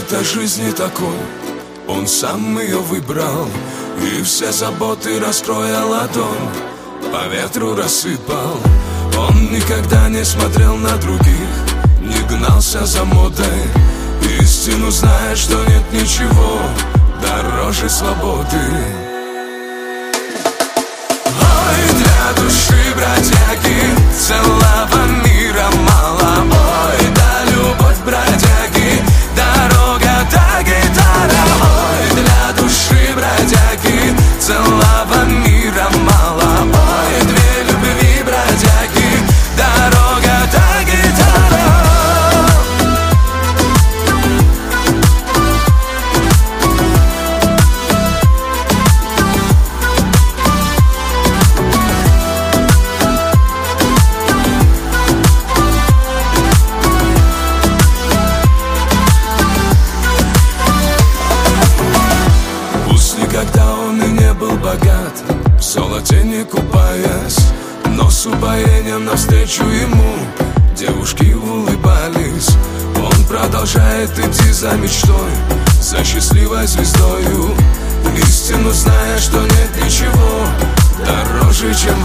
это жизни такой, он сам ее выбрал, и все заботы, раскроя ладонь, по ветру рассыпал. Он никогда не смотрел на других, не гнался за модой, истину знает, что нет ничего дороже свободы. Ой, для души бродяги целого мира мало. Ой, да любовь бродяги, дорога до гитара. Ой, для души бродяги целого мира мало. Ой, две любви бродяги, дорога до гитара. Никогда он и не был богат, в золоте не купаясь, но с упоением навстречу ему девушки улыбались. Он продолжает идти за мечтой, за счастливой звездою, истину зная, что нет ничего дороже, чем